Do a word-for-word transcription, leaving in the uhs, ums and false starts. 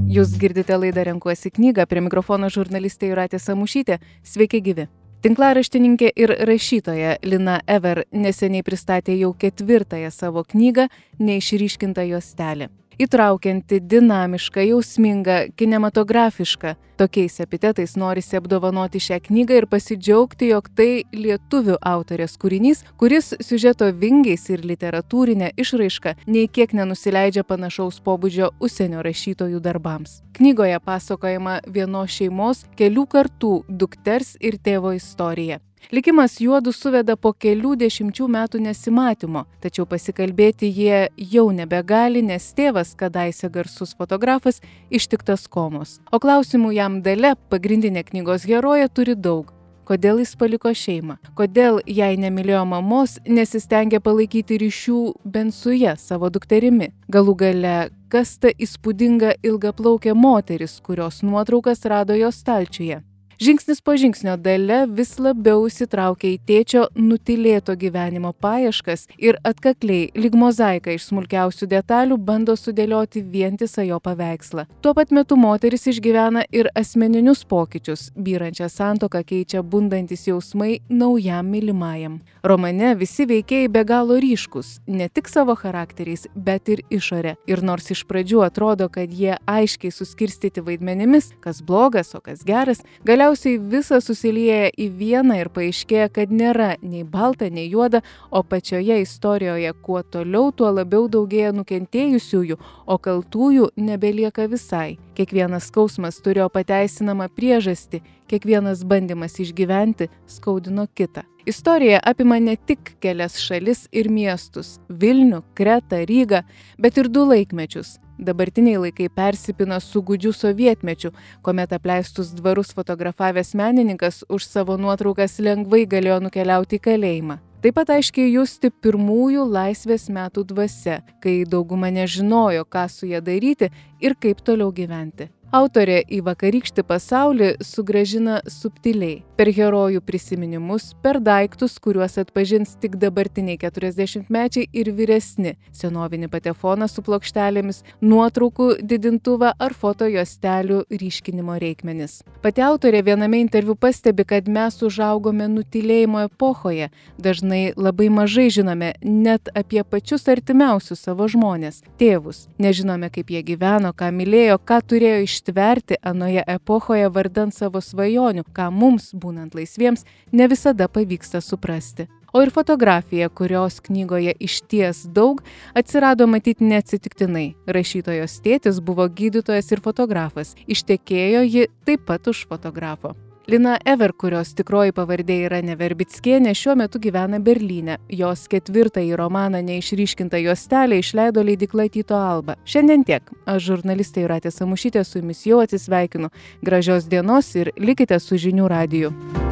Jūs girdite laidą Renkuosi knygą, prie mikrofono žurnalistė Jūratė Samušytė. Sveiki gyvi. Tinklaraštininkė ir rašytoja Lina Ever neseniai pristatė jau ketvirtąją savo knygą Neišryškinta juostelė. Įtraukianti, dinamiška, jausminga, kinematografiška. Tokiais epitetais norisi apdovanoti šią knygą ir pasidžiaugti, jog tai lietuvių autorės kūrinys, kuris siužeto vingiais ir literatūrinė išraiška nei kiek nenusileidžia panašaus pobūdžio užsienio rašytojų darbams. Knygoje pasakojama vienos šeimos kelių kartų dukters ir tėvo istorija. Likimas juodu suveda po kelių dešimčių metų nesimatymo, tačiau pasikalbėti jie jau nebegali, nes tėvas, kadaise garsus fotografas, ištiktas komos. O klausimų jam Dalia, pagrindinė knygos herojė, turi daug. Kodėl jis paliko šeimą? Kodėl, jei nemylėjo mamos, nesistengė palaikyti ryšių bent su ja, savo dukterimi? Galų gale, kas ta įspūdinga ilgaplaukė moteris, kurios nuotraukas rado jo stalčiuje? Žingsnis po žingsnio Dalia vis labiau įsitraukia į tėčio nutylėto gyvenimo paieškas ir atkakliai, lyg mozaika iš smulkiausių detalių, bando sudėlioti vientisą jo paveikslą. Tuo pat metu moteris išgyvena ir asmeninius pokyčius. Byrančią santuoką keičia bundantis jausmai naujam mylimajam. Romane visi veikėjai be galo ryškus, ne tik savo charakteriais, bet ir išorė. Ir nors iš pradžių atrodo, kad jie aiškiai suskirstyti vaidmenimis, kas blogas, o kas geras, galiausiai Galiausiai visa susilieja į vieną ir paaiškėja, kad nėra nei balta, nei juoda, o pačioje istorijoje kuo toliau, tuo labiau daugėja nukentėjusiųjų, o kaltųjų nebelieka visai. Kiekvienas skausmas turėjo pateisinamą priežastį, kiekvienas bandymas išgyventi skaudino kitą. Istorija apima ne tik kelias šalis ir miestus – Vilnių, Kretą, Rygą, bet ir du laikmečius. Dabartiniai laikai persipina su gūdžiu sovietmečiu, kuomet apleistus dvarus fotografavęs menininkas už savo nuotraukas lengvai galėjo nukeliauti į kalėjimą. Taip pat aiškiai justi pirmųjų laisvės metų dvasia, kai dauguma nežinojo, ką su ja daryti ir kaip toliau gyventi. Autorė į vakarykštį pasaulį sugrąžina subtiliai, per herojų prisiminimus, per daiktus, kuriuos atpažins tik dabartiniai keturiasdešimtmečiai ir vyresni, senovinį patefoną su plokštelėmis, nuotraukų didintuvą ar fotojuostelių ryškinimo reikmenis. Pati autorė viename interviu pastebi, kad mes užaugome nutylėjimo epochoje, dažnai labai mažai žinome net apie pačius artimiausius savo žmones, tėvus. Nežinome, kaip jie gyveno, ką mylėjo, ką turėjo iš tverti anoje epochoje vardan savo svajonių, ką mums, būnant laisviems, ne visada pavyksta suprasti. O ir fotografija, kurios knygoje išties daug, atsirado matyti neatsitiktinai. Rašytojos tėtis buvo gydytojas ir fotografas. Ištekėjo ji taip pat už fotografo. Lina Ever, kurios tikroji pavardė yra Neverbickienė, šiuo metu gyvena Berlyne. Jos ketvirtąjį romaną Neišryškinta juostelė išleido leidykla Tyto Alba. Šiandien tiek. Aš žurnalistė Jūratė Samušytė su jumis jau atsisveikinu. Gražios dienos ir likite su Žinių radiju.